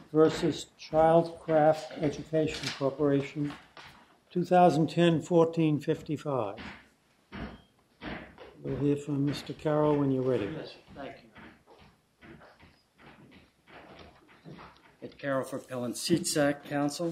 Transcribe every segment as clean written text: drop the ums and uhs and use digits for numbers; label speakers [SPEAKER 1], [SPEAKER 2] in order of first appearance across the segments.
[SPEAKER 1] versus Childcraft Education Corporation, 2010-1455. We'll hear from Mr. Carroll when you're ready.
[SPEAKER 2] Yes, thank you. Ed Carroll for Appellant Seatsack Counsel.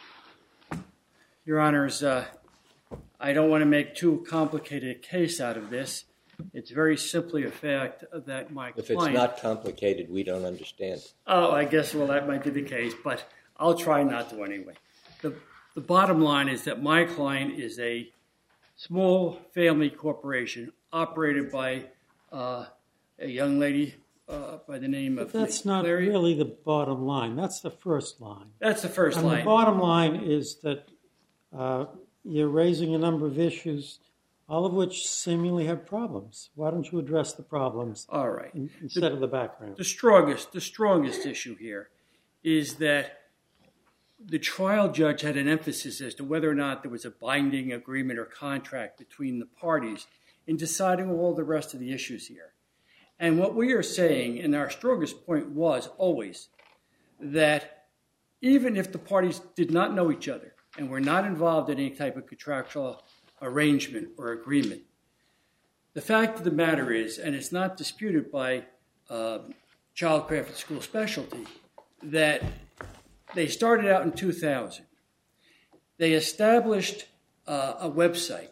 [SPEAKER 2] Your Honors, I don't want to make too complicated a case out of this. It's very simply a fact that my client...
[SPEAKER 3] If it's not complicated, we don't understand.
[SPEAKER 2] Oh, I guess, well, that might be the case, but I'll try not to anyway. The bottom line is that my client is a small family corporation operated by a young lady by the name of...
[SPEAKER 1] But that's not really the bottom line. That's the first line.
[SPEAKER 2] That's the first line.
[SPEAKER 1] The bottom line is that you're raising a number of issues, all of which seemingly have problems. Why don't you address the problems
[SPEAKER 2] all right.
[SPEAKER 1] Instead of the background?
[SPEAKER 2] The strongest issue here is that the trial judge had an emphasis as to whether or not there was a binding agreement or contract between the parties in deciding all the rest of the issues here. And what we are saying, and our strongest point was always, that even if the parties did not know each other and were not involved in any type of contractual arrangement or agreement, the fact of the matter is, and it's not disputed by Childcraft and School Specialty, that they started out in 2000. They established a website.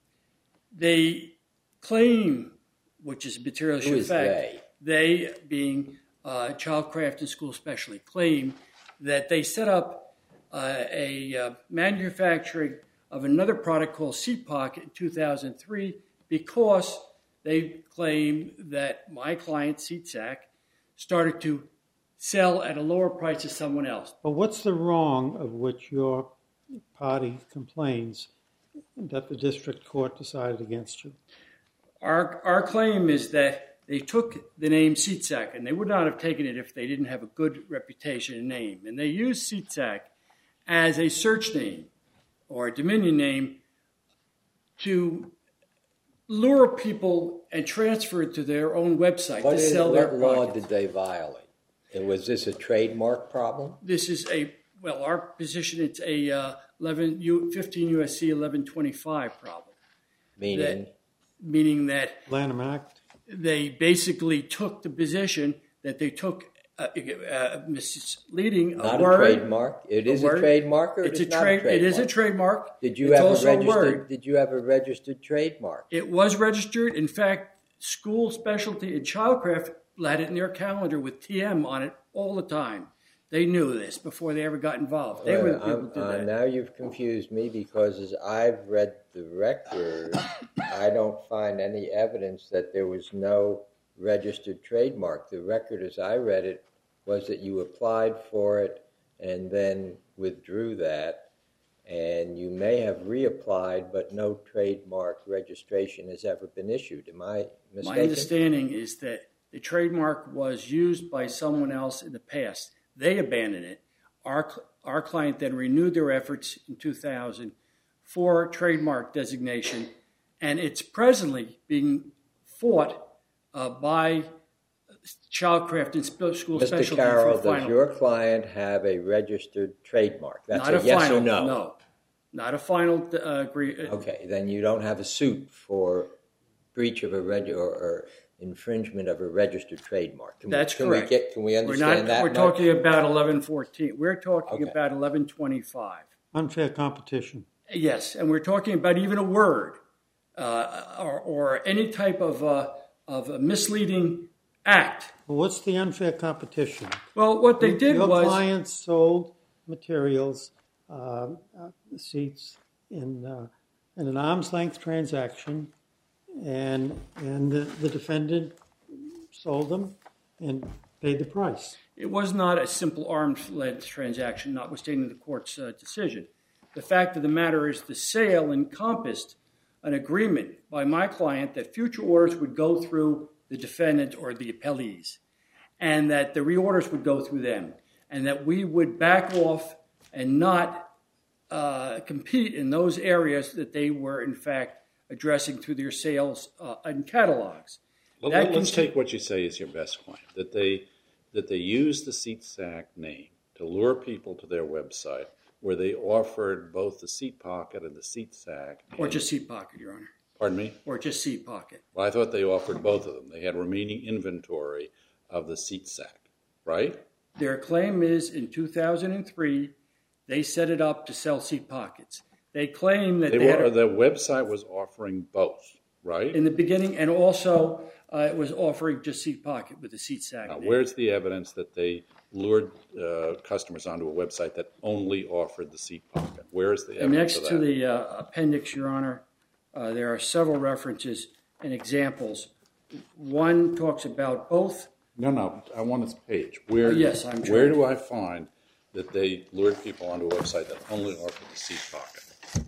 [SPEAKER 2] They claim, which is a material issue fact, they being Childcraft and School Specialty, claim that they set up a manufacturing of another product called CPOC in 2003 because they claim that my client, Seatsack, started to sell at a lower price to someone else.
[SPEAKER 1] But what's the wrong of which your party complains that the district court decided against you?
[SPEAKER 2] Our claim is that they took the name Seatsack, and they would not have taken it if they didn't have a good reputation and name. And they used Seatsack as a search name or a dominion name to lure people and transfer it to their own website to sell their products.
[SPEAKER 3] What law did they violate? Was this a trademark problem?
[SPEAKER 2] This is our position, it's a 15 U.S.C. 1125 problem. Meaning that
[SPEAKER 1] Lanham Act.
[SPEAKER 2] They basically took the position that they took misleading a
[SPEAKER 3] not
[SPEAKER 2] word.
[SPEAKER 3] Not a trademark. It is a trademark, or it's not a trademark?
[SPEAKER 2] It is a trademark.
[SPEAKER 3] Did you have a registered trademark?
[SPEAKER 2] It was registered. In fact, School Specialty and Childcraft had it in their calendar with TM on it all the time. They knew this before they ever got involved. They were the people who did that.
[SPEAKER 3] Now you've confused me because as I've read the record, I don't find any evidence that there was no registered trademark. The record as I read it was that you applied for it and then withdrew that, and you may have reapplied, but no trademark registration has ever been issued. Am I mistaken?
[SPEAKER 2] My understanding is that the trademark was used by someone else in the past. They abandoned it. Our client then renewed their efforts in 2000 for trademark designation, and it's presently being fought by Childcraft and School Specialty.
[SPEAKER 3] Mr. Carroll, does your client have a registered trademark? That's
[SPEAKER 2] not
[SPEAKER 3] a yes
[SPEAKER 2] final,
[SPEAKER 3] or no?
[SPEAKER 2] No. Not a final agreement.
[SPEAKER 3] Okay, then you don't have a suit for breach of or infringement of a registered trademark.
[SPEAKER 2] That's correct.
[SPEAKER 3] Can we understand that?
[SPEAKER 2] We're talking about 1114. We're talking about 1125.
[SPEAKER 1] Unfair competition.
[SPEAKER 2] Yes, and we're talking about even a word or any type of a misleading act.
[SPEAKER 1] Well, what's the unfair competition?
[SPEAKER 2] Well, what they did was...
[SPEAKER 1] Your clients sold materials, seats, in an arm's length transaction, and the defendant sold them and paid the price.
[SPEAKER 2] It was not a simple arm's length transaction, notwithstanding the court's decision. The fact of the matter is the sale encompassed an agreement by my client that future orders would go through the defendant or the appellees, and that the reorders would go through them, and that we would back off and not compete in those areas that they were, in fact, addressing through their sales and catalogs.
[SPEAKER 4] Let's take what you say is your best claim, that they used the Seatsack name to lure people to their website where they offered both the seat pocket and the seat sack.
[SPEAKER 2] Or just seat pocket, Your Honor.
[SPEAKER 4] Pardon me?
[SPEAKER 2] Or just seat pocket.
[SPEAKER 4] Well, I thought they offered both of them. They had remaining inventory of the seat sack, right?
[SPEAKER 2] Their claim is in 2003, they set it up to sell seat pockets. They claim that
[SPEAKER 4] the website was offering both, right?
[SPEAKER 2] In the beginning, and also it was offering just seat pocket with the seat sack.
[SPEAKER 4] Now, where's the evidence that they lured customers onto a website that only offered the seat pocket? Where is the evidence of that?
[SPEAKER 2] Next to the appendix, Your Honor, there are several references and examples. One talks about both.
[SPEAKER 4] No, I want this page. Where,
[SPEAKER 2] yes, I'm trying.
[SPEAKER 4] Where do I find that they lured people onto a website that only offered the seat pocket?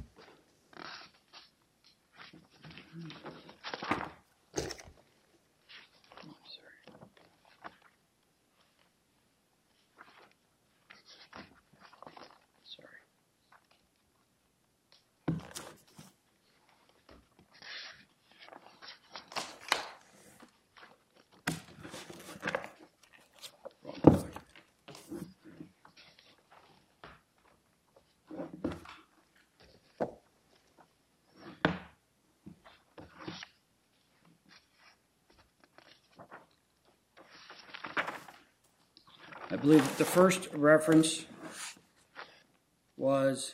[SPEAKER 2] I believe the first reference was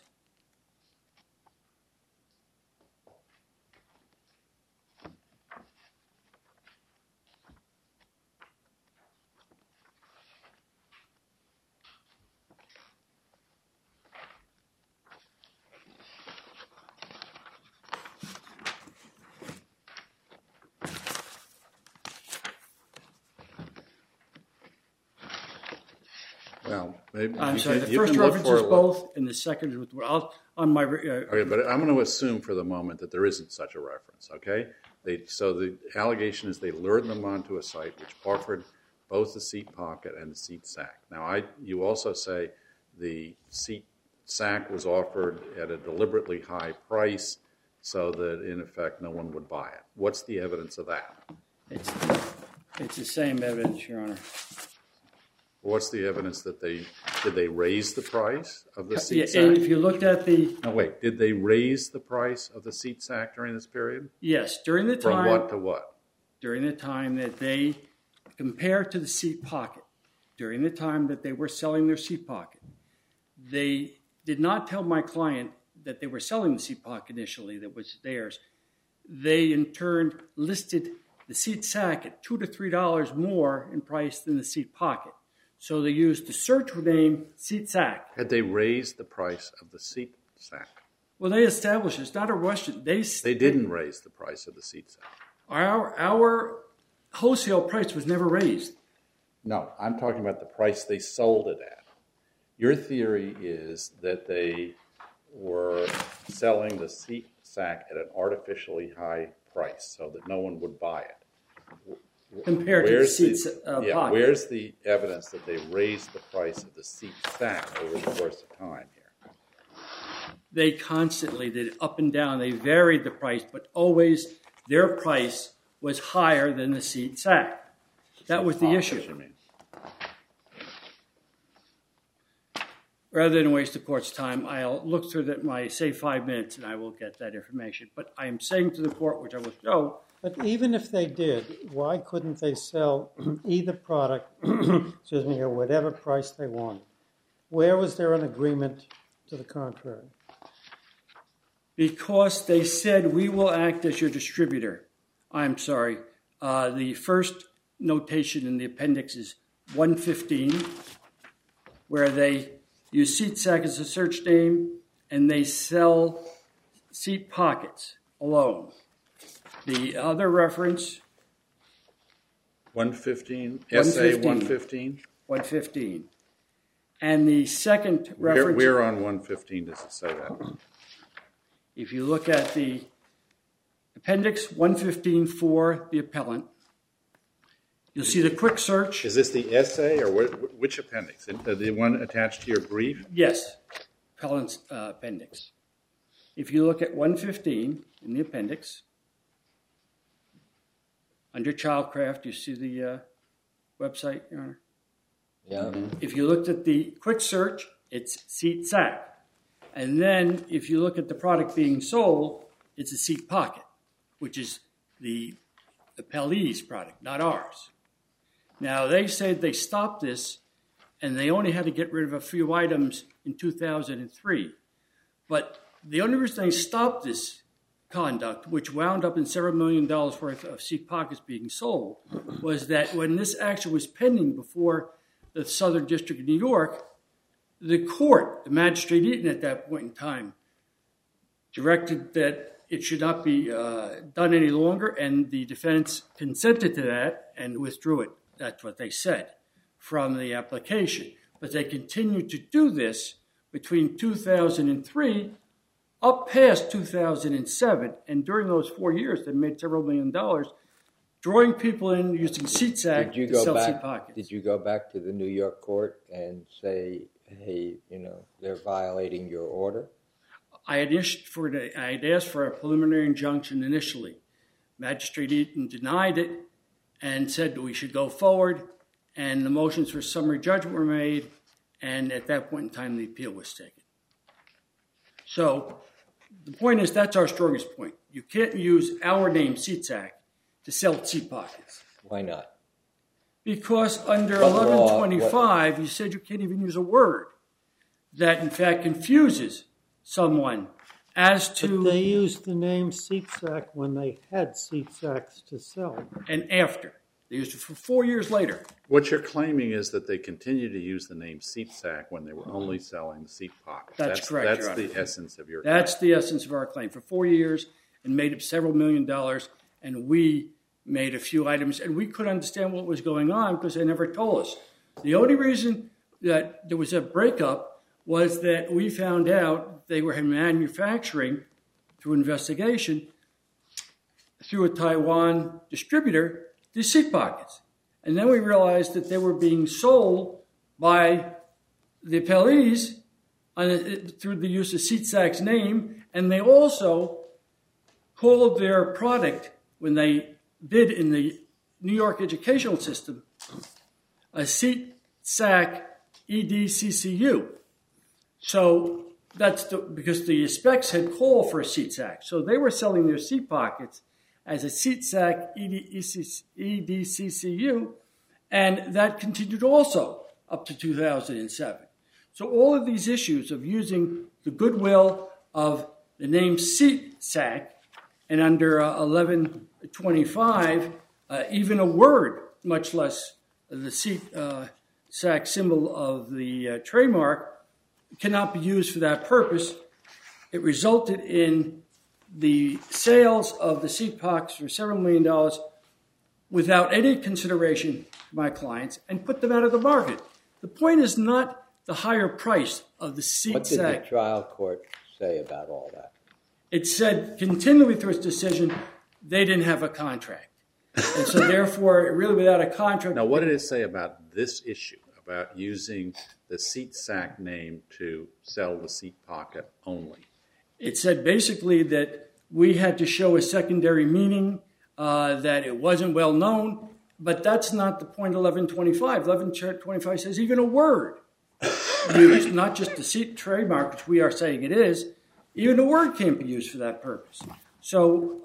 [SPEAKER 4] Well, maybe
[SPEAKER 2] I'm sorry. The first reference is both, and the second is on my.
[SPEAKER 4] Okay, but I'm going to assume for the moment that there isn't such a reference. Okay, so the allegation is they lured them onto a site which offered both the seat pocket and the seat sack. Now, you also say the seat sack was offered at a deliberately high price, so that in effect no one would buy it. What's the evidence of that?
[SPEAKER 2] It's the same evidence, Your Honor.
[SPEAKER 4] What's the evidence that did they raise the price of the seat sack?
[SPEAKER 2] And if you looked at the...
[SPEAKER 4] No, wait. Did they raise the price of the seat sack during this period?
[SPEAKER 2] Yes. During the time...
[SPEAKER 4] From what to what?
[SPEAKER 2] During the time that they, compared to the seat pocket, during the time that they were selling their seat pocket, they did not tell my client that they were selling the seat pocket initially, that was theirs. They, in turn, listed the seat sack at $2 to $3 more in price than the seat pocket. So they used the search name seat sack.
[SPEAKER 4] Had they raised the price of the seat sack?
[SPEAKER 2] Well, they established it's not a Russian. They
[SPEAKER 4] didn't raise the price of the seat sack.
[SPEAKER 2] Our wholesale price was never raised.
[SPEAKER 4] No, I'm talking about the price they sold it at. Your theory is that they were selling the seat sack at an artificially high price so that no one would buy it.
[SPEAKER 2] Compared to the seat pocket.
[SPEAKER 4] Where's the evidence that they raised the price of the seat sack over the course of time here?
[SPEAKER 2] They constantly did up and down. They varied the price, but always their price was higher than the seat sack. That was the issue.
[SPEAKER 4] You mean?
[SPEAKER 2] Rather than waste the court's time, I'll look through my, say, 5 minutes, and I will get that information. But I am saying to the court, which I will show.
[SPEAKER 1] But even if they did, why couldn't they sell either product, excuse me, at whatever price they wanted? Where was there an agreement to the contrary?
[SPEAKER 2] Because they said, we will act as your distributor. I'm sorry. The first notation in the appendix is 115, where they use seat sack as a search name, and they sell seat pockets alone. The other reference...
[SPEAKER 4] 115? SA 115?
[SPEAKER 2] 115. And the second reference...
[SPEAKER 4] Where on 115 does it say that?
[SPEAKER 2] If you look at the appendix 115 for the appellant, you'll see the quick search.
[SPEAKER 4] Is this the essay or which appendix? The one attached to your brief?
[SPEAKER 2] Yes, appellant's appendix. If you look at 115 in the appendix, under Childcraft, you see the website, Your Honor?
[SPEAKER 3] Yeah.
[SPEAKER 2] If you looked at the quick search, it's seat sack. And then if you look at the product being sold, it's a seat pocket, which is the Pelle's product, not ours. Now, they said they stopped this, and they only had to get rid of a few items in 2003. But the only reason they stopped this conduct, which wound up in several $1 million worth of seat pockets being sold, was that when this action was pending before the Southern District of New York, the court, the Magistrate Eaton at that point in time, directed that it should not be done any longer, and the defense consented to that and withdrew it. That's what they said from the application. But they continued to do this between 2003 up past 2007, and during those 4 years, they made several $1 million, drawing people in using seat sack to sell seat pockets.
[SPEAKER 3] Did you go back to the New York court and say, hey, they're violating your order?
[SPEAKER 2] I had asked for a preliminary injunction initially. Magistrate Eaton denied it and said that we should go forward, and the motions for summary judgment were made, and at that point in time, the appeal was taken. So the point is, that's our strongest point. You can't use our name, Seat Sack, to sell seat pockets.
[SPEAKER 3] Why not?
[SPEAKER 2] Because under 1125, you said you can't even use a word that, in fact, confuses someone as to...
[SPEAKER 1] But they used the name Seat Sack when they had seat sacks to sell.
[SPEAKER 2] And after. They used it for 4 years later.
[SPEAKER 4] What you're claiming is that they continue to use the name seat sack when they were only selling the seat pockets.
[SPEAKER 2] That's correct, Your
[SPEAKER 4] That's
[SPEAKER 2] Honor.
[SPEAKER 4] the essence of your claim.
[SPEAKER 2] That's the essence of our claim. For 4 years, and made up several $1 million, and we made a few items, and we couldn't understand what was going on because they never told us. The only reason that there was a breakup was that we found out they were manufacturing, through investigation, through a Taiwan distributor, these seat pockets. And then we realized that they were being sold by the Pelle's through the use of Seat Sack's name, and they also called their product, when they bid in the New York educational system, a Seat Sack EDCCU. So that's because the specs had called for a seat sack. So they were selling their seat pockets as a Seat Sack EDCCU, and that continued also up to 2007. So all of these issues of using the goodwill of the name Seat Sack, and under 1125, even a word, much less the Seat Sack symbol of the trademark, cannot be used for that purpose. It resulted in the sales of the seat pockets for several $1 million without any consideration to my clients, and put them out of the market. The point is not the higher price of the seat sack.
[SPEAKER 3] What did the trial court say about all that?
[SPEAKER 2] It said continually through its decision they didn't have a contract. And so therefore, really without a contract...
[SPEAKER 4] Now, what did it say about this issue, about using the Seat Sack name to sell the seat pocket only?
[SPEAKER 2] It said basically that we had to show a secondary meaning, that it wasn't well known, but that's not the point of 1125. 1125 says even a word used, not just the seat trademark, which we are saying it is, even a word can't be used for that purpose. So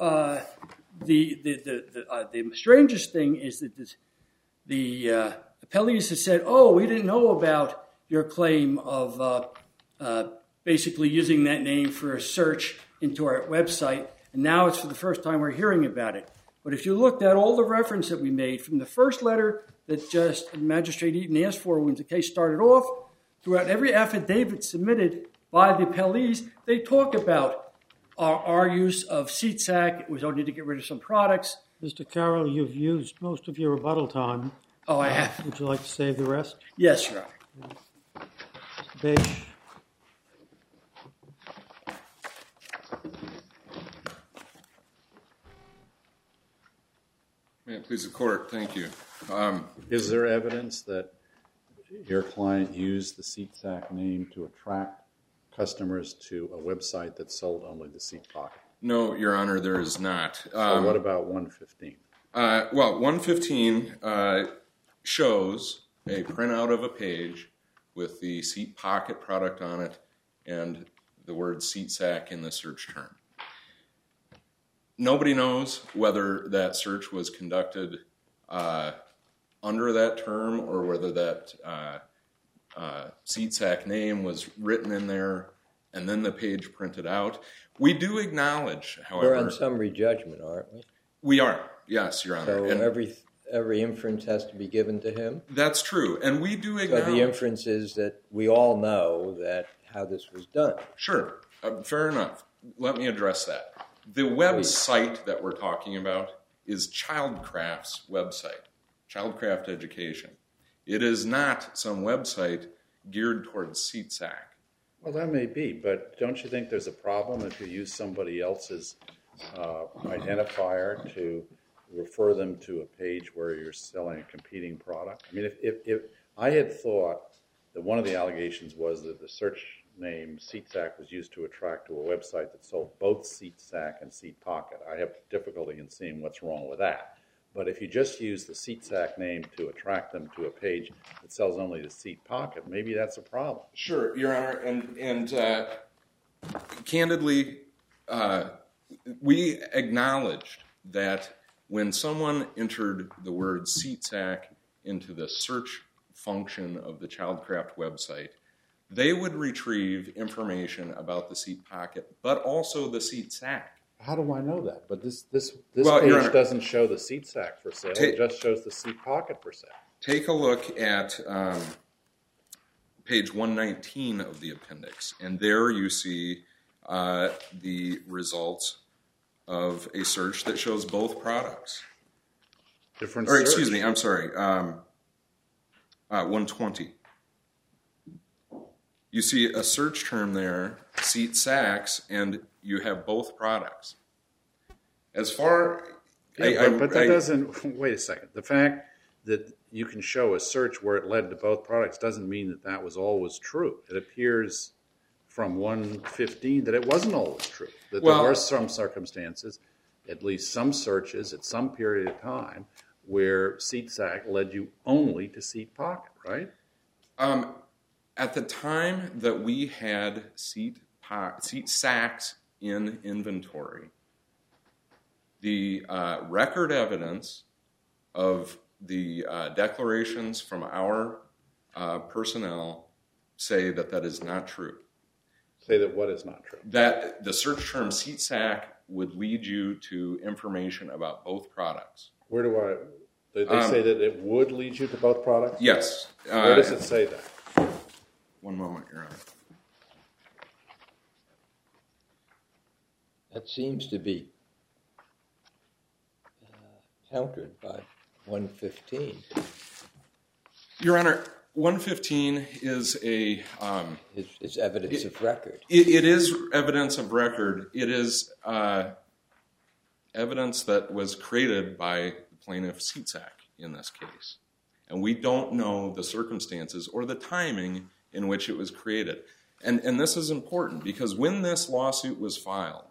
[SPEAKER 2] the strangest thing is that the appellees have said, oh, we didn't know about your claim of basically using that name for a search into our website, and now it's for the first time we're hearing about it. But if you looked at all the reference that we made from the first letter that just Magistrate Eaton asked for when the case started off, throughout every affidavit submitted by the appellees, they talk about our use of Seat Sack. It was only to get rid of some products.
[SPEAKER 1] Mr. Carroll, you've used most of your rebuttal time.
[SPEAKER 2] Oh, I have.
[SPEAKER 1] Would you like to save the rest?
[SPEAKER 2] Yes, Your Honor.
[SPEAKER 1] Mr. Bache.
[SPEAKER 5] May it please the court, thank you.
[SPEAKER 4] Is there evidence that your client used the Seat Sack name to attract customers to a website that sold only the seat pocket?
[SPEAKER 5] No, Your Honor, there is not.
[SPEAKER 4] So what about 115?
[SPEAKER 5] Well, 115 shows a printout of a page with the seat pocket product on it and the word seat sack in the search term. Nobody knows whether that search was conducted under that term or whether that seat sack name was written in there and then the page printed out. We do acknowledge, however...
[SPEAKER 3] We're on summary judgment, aren't we?
[SPEAKER 5] We are, yes, Your Honor.
[SPEAKER 3] So
[SPEAKER 5] and
[SPEAKER 3] every inference has to be given to him?
[SPEAKER 5] That's true, and we do acknowledge...
[SPEAKER 3] So the inference is that we all know that how this was done.
[SPEAKER 5] Sure, fair enough. Let me address that. The website that we're talking about is Childcraft's website, Childcraft Education. It is not some website geared towards seat sack.
[SPEAKER 4] Well, that may be, but don't you think there's a problem if you use somebody else's identifier to refer them to a page where you're selling a competing product? I mean, if I had thought that one of the allegations was that the search name Seat Sack was used to attract to a website that sold both Seat Sack and Seat Pocket. I have difficulty in seeing what's wrong with that. But if you just use the Seat Sack name to attract them to a page that sells only the Seat Pocket, maybe that's a problem.
[SPEAKER 5] Sure, Your Honor, and candidly, we acknowledged that when someone entered the word seat sack into the search function of the Childcraft website, they would retrieve information about the seat pocket, but also the seat sack.
[SPEAKER 4] How do I know that? But this
[SPEAKER 5] Well, Your Honor,
[SPEAKER 4] page doesn't show the seat sack for sale. It just shows the seat pocket for sale.
[SPEAKER 5] Take a look at page 119 of the appendix, and there you see the results of a search that shows both products.
[SPEAKER 4] Different
[SPEAKER 5] Or
[SPEAKER 4] search.
[SPEAKER 5] excuse me, I'm sorry, 120. You see a search term there, seat sacks, and you have both products. As far...
[SPEAKER 4] but that doesn't... Wait a second. The fact that you can show a search where it led to both products doesn't mean that that was always true. It appears from 115 that it wasn't always true. That there were some circumstances, at least some searches at some period of time, where seat sack led you only to seat pocket, right?
[SPEAKER 5] At the time that we had seat sacks in inventory, the record evidence of the declarations from our personnel say that that is not true.
[SPEAKER 4] Say that what is not true?
[SPEAKER 5] That the search term seat sack would lead you to information about both products.
[SPEAKER 4] Where do I... Did they say that it would lead you to both products?
[SPEAKER 5] Yes.
[SPEAKER 4] Where does it say that?
[SPEAKER 5] One moment, Your Honor.
[SPEAKER 3] That seems to be countered by 115.
[SPEAKER 5] Your Honor, 115 is a...
[SPEAKER 3] It's evidence of record.
[SPEAKER 5] It is evidence of record. It is evidence that was created by the plaintiff seat sack in this case. And we don't know the circumstances or the timing in which it was created. And this is important because when this lawsuit was filed,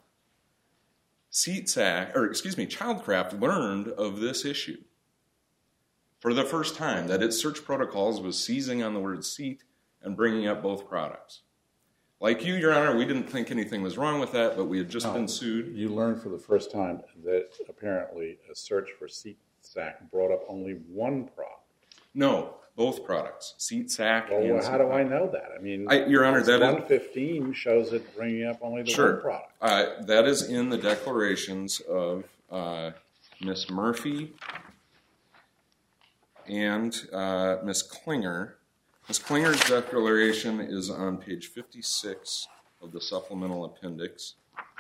[SPEAKER 5] Childcraft learned of this issue for the first time, that its search protocols was seizing on the word seat and bringing up both products. Like you, Your Honor, we didn't think anything was wrong with that, but we had just been sued.
[SPEAKER 4] You learned for the first time that apparently a search for seat sack brought up only one product.
[SPEAKER 5] No, both products, seat sack and
[SPEAKER 4] Well, how do I know that? I mean,
[SPEAKER 5] Your Honor, that
[SPEAKER 4] 115 shows it bringing up only the one product.
[SPEAKER 5] That is in the declarations of Miss Murphy and Miss Klinger. Miss Klinger's declaration is on page 56 of the supplemental appendix.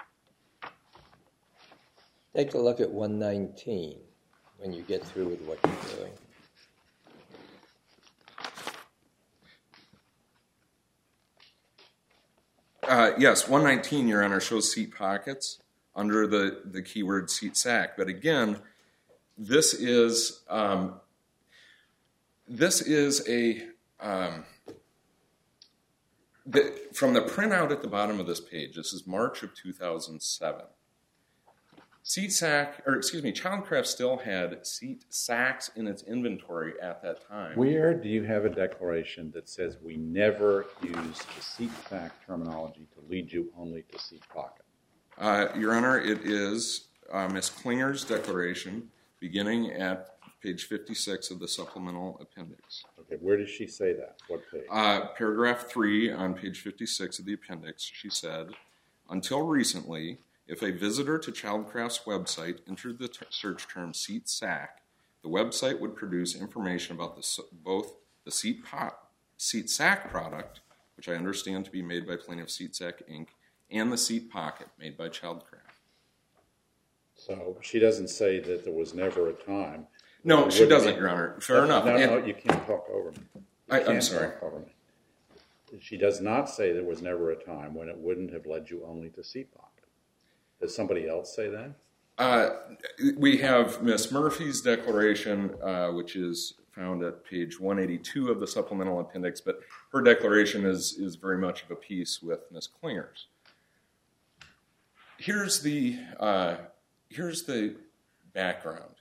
[SPEAKER 3] Take a look at 119 when you get through with what you're doing.
[SPEAKER 5] Yes, 119, Your Honor, shows seat pockets under the keyword seat sack. But again, this is a from the printout at the bottom of this page. This is March of 2007. Childcraft still had seat sacks in its inventory at that time.
[SPEAKER 4] Where do you have a declaration that says we never use the seat sack terminology to lead you only to seat pocket?
[SPEAKER 5] Your Honor, it is Ms. Klinger's declaration beginning at page 56 of the supplemental appendix.
[SPEAKER 4] Okay, where does she say that? What page?
[SPEAKER 5] Paragraph 3 on page 56 of the appendix, she said, until recently, if a visitor to Childcraft's website entered the search term seat sack, the website would produce information about both the seat sack product, which I understand to be made by Plaintiff Seat Sack Inc., and the seat pocket made by Childcraft.
[SPEAKER 4] So she doesn't say that there was never a time.
[SPEAKER 5] No, she doesn't, Your Honor. Fair enough.
[SPEAKER 4] No, you can't talk over me.
[SPEAKER 5] I'm sorry.
[SPEAKER 4] Talk over me. She does not say there was never a time when it wouldn't have led you only to seat pocket. Does somebody else say that?
[SPEAKER 5] We have Ms. Murphy's declaration, which is found at page 182 of the supplemental appendix, but her declaration is very much of a piece with Ms. Klinger's. Here's the background.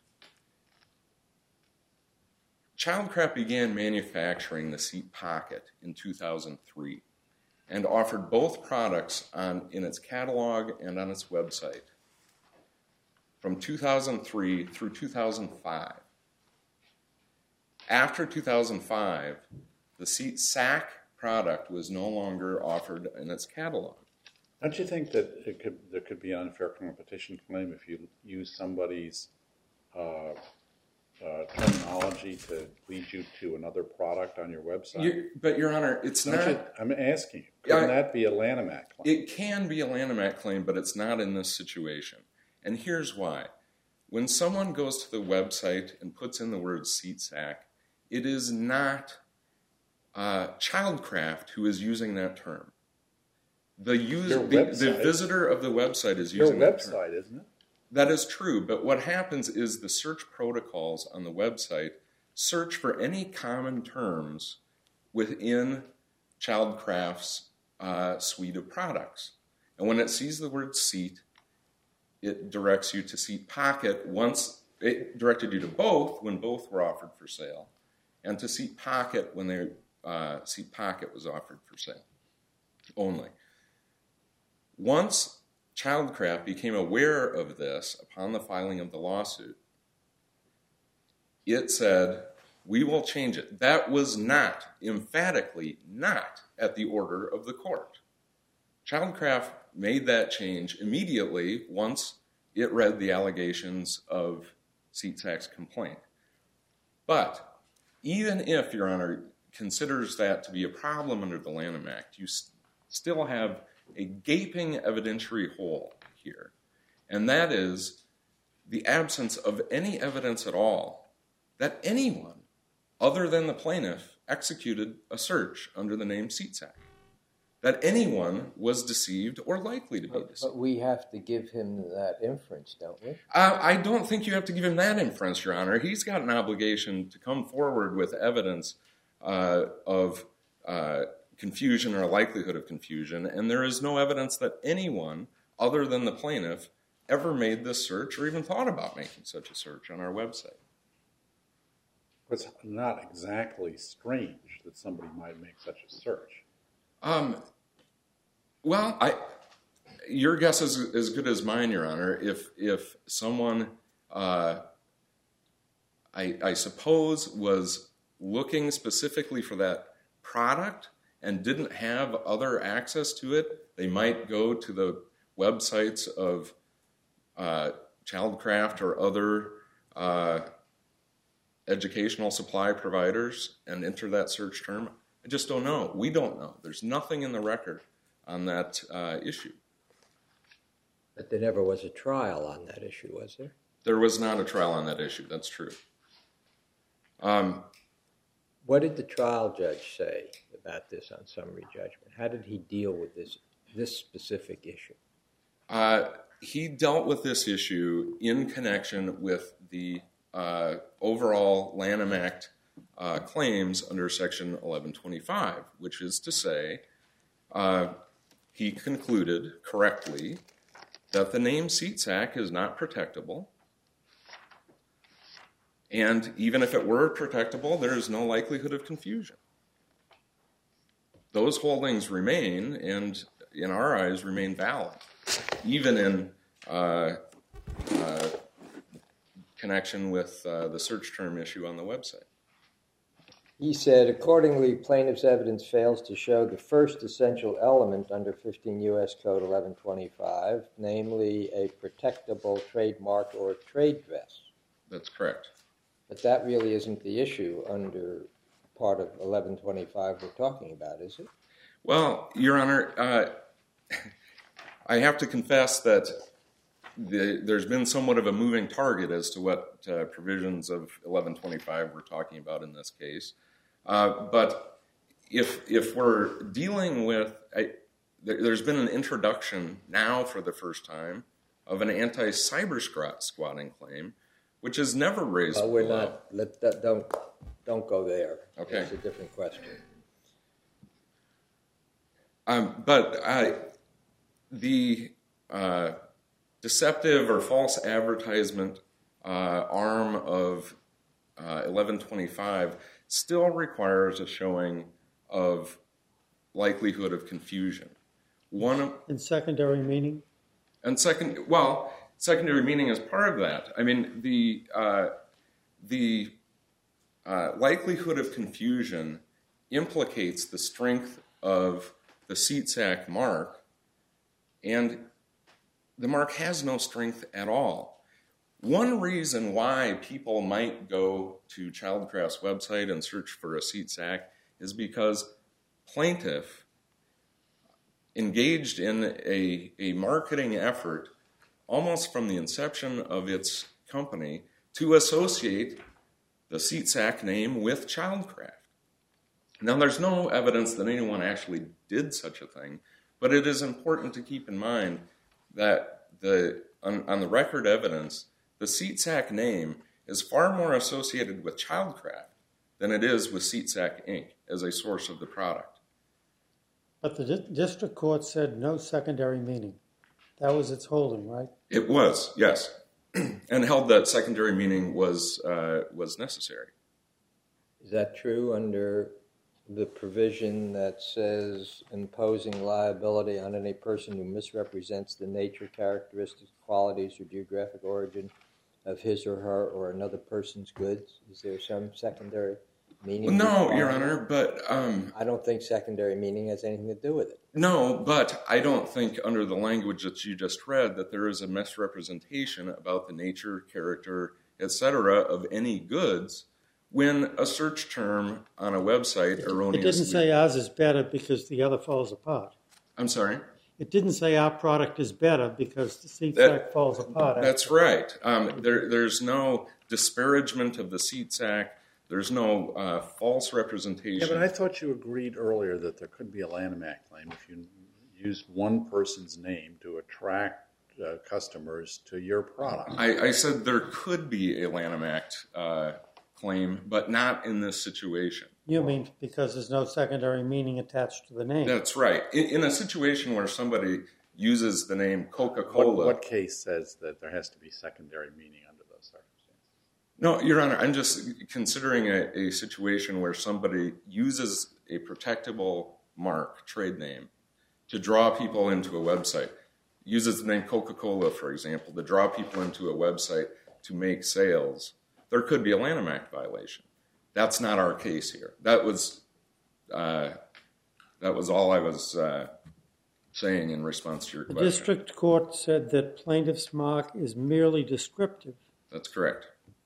[SPEAKER 5] Childcraft began manufacturing the seat pocket in 2003 and offered both products in its catalog and on its website from 2003 through 2005. After 2005, the seat sack product was no longer offered in its catalog.
[SPEAKER 4] Don't you think that there could be an unfair competition claim if you use somebody's terminology to lead you to another product on your website?
[SPEAKER 5] But, Your Honor, it's not...
[SPEAKER 4] I'm asking you, couldn't that be a Lanham Act claim?
[SPEAKER 5] It can be a Lanham Act claim, but it's not in this situation. And here's why. When someone goes to the website and puts in the word seat sack, it is not Childcraft who is using that term. The visitor of the website is using that term.
[SPEAKER 4] Your website, isn't it?
[SPEAKER 5] That is true, but what happens is the search protocols on the website search for any common terms within Childcraft's suite of products. And when it sees the word seat, it directs you to seat pocket. Once it directed you to both when both were offered for sale, and to seat pocket when seat pocket was offered for sale only. Once Childcraft became aware of this upon the filing of the lawsuit, it said, we will change it. That was not, emphatically not, at the order of the court. Childcraft made that change immediately once it read the allegations of seat sack's complaint. But even if, Your Honor, considers that to be a problem under the Lanham Act, you still have a gaping evidentiary hole here, and that is the absence of any evidence at all that anyone other than the plaintiff executed a search under the name seat sack, that anyone was deceived or likely to be deceived.
[SPEAKER 3] But we have to give him that inference, don't we?
[SPEAKER 5] I don't think you have to give him that inference, Your Honor. He's got an obligation to come forward with evidence of confusion or likelihood of confusion, and there is no evidence that anyone other than the plaintiff ever made this search or even thought about making such a search on our website.
[SPEAKER 4] It's not exactly strange that somebody might make such a search.
[SPEAKER 5] Well, your guess is as good as mine, Your Honor. If someone, I suppose, was looking specifically for that product and didn't have other access to it, they might go to the websites of Childcraft or other educational supply providers and enter that search term. I just don't know. We don't know. There's nothing in the record on that issue.
[SPEAKER 3] But there never was a trial on that issue, was there?
[SPEAKER 5] There was not a trial on that issue. That's true.
[SPEAKER 3] What did the trial judge say about this on summary judgment? How did he deal with this specific issue?
[SPEAKER 5] He dealt with this issue in connection with the overall Lanham Act claims under Section 1125, which is to say he concluded correctly that the name SeatSack is not protectable. And even if it were protectable, there is no likelihood of confusion. Those holdings remain, and in our eyes, remain valid, even in connection with the search term issue on the website.
[SPEAKER 3] He said, accordingly, plaintiff's evidence fails to show the first essential element under 15 U.S. Code 1125, namely a protectable trademark or trade dress.
[SPEAKER 5] That's correct.
[SPEAKER 3] But that really isn't the issue under part of 1125 we're talking about, is it?
[SPEAKER 5] Well, Your Honor, I have to confess that there's been somewhat of a moving target as to what provisions of 1125 we're talking about in this case. But if we're dealing with, there's been an introduction now for the first time of an anti-cyber squatting claim, which is never raised.
[SPEAKER 3] Well, we're not. Don't go there.
[SPEAKER 5] Okay,
[SPEAKER 3] it's a different question.
[SPEAKER 5] But the deceptive or false advertisement arm of 1125 still requires a showing of likelihood of confusion.
[SPEAKER 1] In secondary meaning?
[SPEAKER 5] And secondary meaning is part of that. I mean, the likelihood of confusion implicates the strength of the SeatSack mark, and the mark has no strength at all. One reason why people might go to Childcraft's website and search for a SeatSack is because plaintiff engaged in a marketing effort almost from the inception of its company to associate the SeatSack name with Childcraft. Now, there's no evidence that anyone actually did such a thing, but it is important to keep in mind that on the record evidence, the SeatSack name is far more associated with Childcraft than it is with SeatSack Inc. as a source of the product.
[SPEAKER 1] But the district court said no secondary meaning. That was its holding, right?
[SPEAKER 5] It was, yes, and held that secondary meaning was necessary.
[SPEAKER 3] Is that true under the provision that says imposing liability on any person who misrepresents the nature, characteristics, qualities, or geographic origin of his or her or another person's goods? Is there some secondary meaning?
[SPEAKER 5] No, Your Honor, but
[SPEAKER 3] I don't think secondary meaning has anything to do with it.
[SPEAKER 5] No, but I don't think under the language that you just read that there is a misrepresentation about the nature, character, etc. of any goods when a search term on a website erroneously...
[SPEAKER 1] It didn't say ours is better because the other falls apart.
[SPEAKER 5] I'm sorry?
[SPEAKER 1] It didn't say our product is better because the SeatSack falls apart.
[SPEAKER 5] That's right. There's no disparagement of the SeatSack. There's no false representation.
[SPEAKER 4] Yeah, but I thought you agreed earlier that there could be a Lanham Act claim if you used one person's name to attract customers to your product.
[SPEAKER 5] I said there could be a Lanham Act claim, but not in this situation.
[SPEAKER 1] You mean because there's no secondary meaning attached to the name?
[SPEAKER 5] That's right. In a situation where somebody uses the name Coca-Cola...
[SPEAKER 4] What case says that there has to be secondary meaning under those circumstances?
[SPEAKER 5] No, Your Honor, I'm just considering a situation where somebody uses a protectable mark, trade name, to draw people into a website. Uses the name Coca-Cola, for example, to draw people into a website to make sales. There could be a Lanham Act violation. That's not our case here. That was all I was saying in response to your question.
[SPEAKER 1] The district court said that plaintiff's mark is merely descriptive.
[SPEAKER 5] That's correct.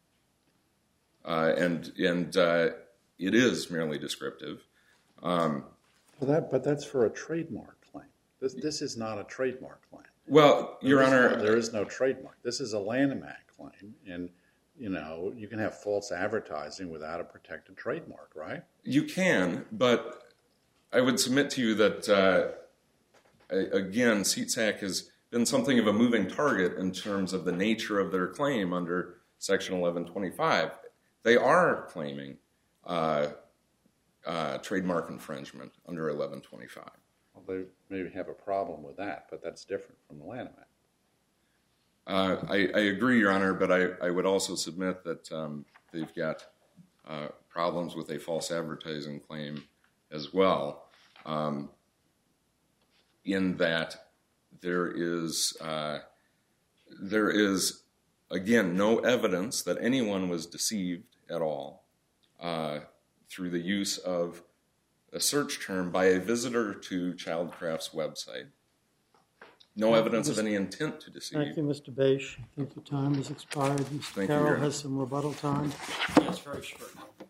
[SPEAKER 5] And it is merely descriptive.
[SPEAKER 4] But that's for a trademark claim. This is not a trademark claim.
[SPEAKER 5] Well, Your Honor...
[SPEAKER 4] There is no trademark. This is a Lanham Act claim. And, you know, you can have false advertising without a protected trademark, right?
[SPEAKER 5] You can, but I would submit to you that, again, SeatSack has been something of a moving target in terms of the nature of their claim under Section 1125. They are claiming trademark infringement under 1125.
[SPEAKER 4] Well, they maybe have a problem with that, but that's different from the Lanham Act.
[SPEAKER 5] I agree, Your Honor, but I would also submit that they've got problems with a false advertising claim as well, in that there is, again, no evidence that anyone was deceived at all through the use of a search term by a visitor to Childcraft's website. No evidence of any intent to deceive.
[SPEAKER 1] Thank you, Mr. Bache. I think your time has expired. Mr.
[SPEAKER 5] Thank you,
[SPEAKER 1] Carroll
[SPEAKER 5] Your Honor.
[SPEAKER 1] has some rebuttal time.
[SPEAKER 2] Yes, very short.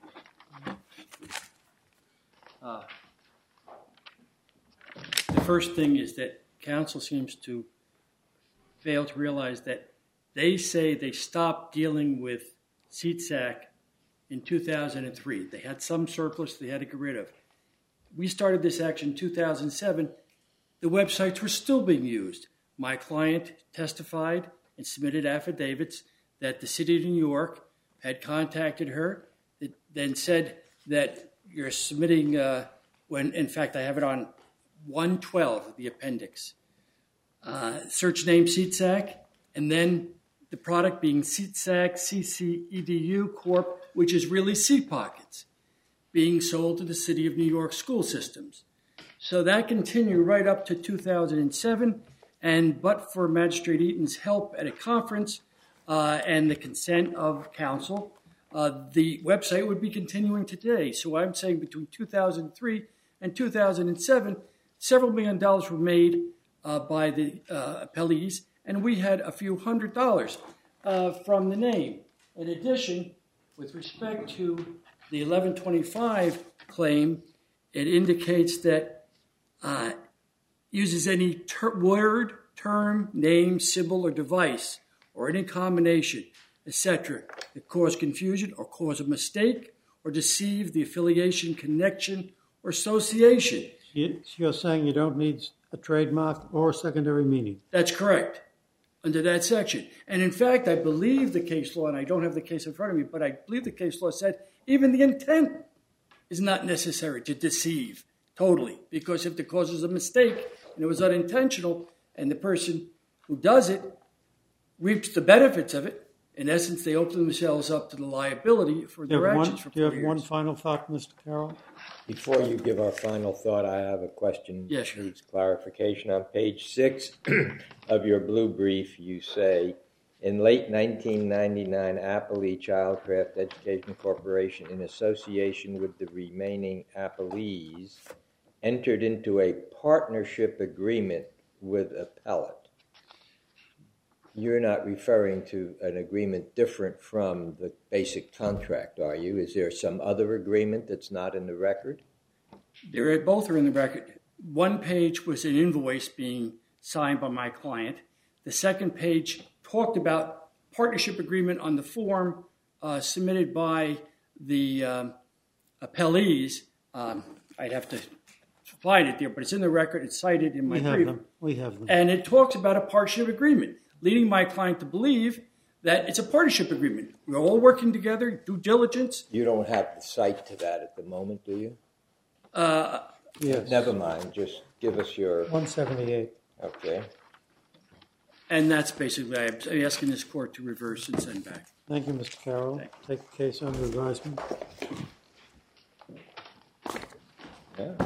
[SPEAKER 2] The first thing is that counsel seems to fail to realize that they say they stopped dealing with CSAC in 2003. They had some surplus they had to get rid of. We started this action in 2007. The websites were still being used. My client testified and submitted affidavits that the city of New York had contacted her, then said that you're submitting, when in fact I have it on 112, the appendix, search name CSAC, and then the product being CSAC CCEDU Corp., which is really Seat Pockets, being sold to the city of New York school systems. So that continued right up to 2007, and but for Magistrate Eaton's help at a conference and the consent of counsel, the website would be continuing today. So I'm saying between 2003 and 2007, several $1 million were made by the appellees, and we had a few $100s from the name. In addition, with respect to the 1125 claim, it indicates that uses any word, term, name, symbol, or device, or any combination, etc., that cause confusion or cause a mistake or deceive the affiliation, connection, or association.
[SPEAKER 1] You're saying you don't need a trademark or secondary meaning.
[SPEAKER 2] That's correct, under that section. And in fact, I believe the case law, and I don't have the case in front of me, but I believe the case law said even the intent is not necessary to deceive totally, because if it causes a mistake and it was unintentional and the person who does it reaps the benefits of it, in essence, they open themselves up to the liability for their actions for 4 years.
[SPEAKER 1] Do you have one final thought, Mr. Carroll?
[SPEAKER 3] Before you give our final thought, I have a question
[SPEAKER 2] Yes, sure.
[SPEAKER 3] that needs clarification. On page 6 of your blue brief, you say, in late 1999, Applee Childcraft Education Corporation, in association with the remaining appellees, entered into a partnership agreement with Appellate. You're not referring to an agreement different from the basic contract, are you? Is there some other agreement that's not in the record?
[SPEAKER 2] Both are in the record. One page was an invoice being signed by my client. The second page talked about partnership agreement on the form submitted by the appellees. I'd have to find it there, but it's in the record. It's cited in my brief.
[SPEAKER 1] We have them.
[SPEAKER 2] And it talks about a partnership agreement, leading my client to believe that it's a partnership agreement. We're all working together, due diligence.
[SPEAKER 3] You don't have the cite to that at the moment, do you?
[SPEAKER 1] Yes.
[SPEAKER 3] Never mind. Just give us your...
[SPEAKER 1] 178.
[SPEAKER 3] Okay.
[SPEAKER 2] And that's basically, I'm asking this court to reverse and send back.
[SPEAKER 1] Thank you, Mr. Carroll. Take the case under advisement.
[SPEAKER 3] Yeah.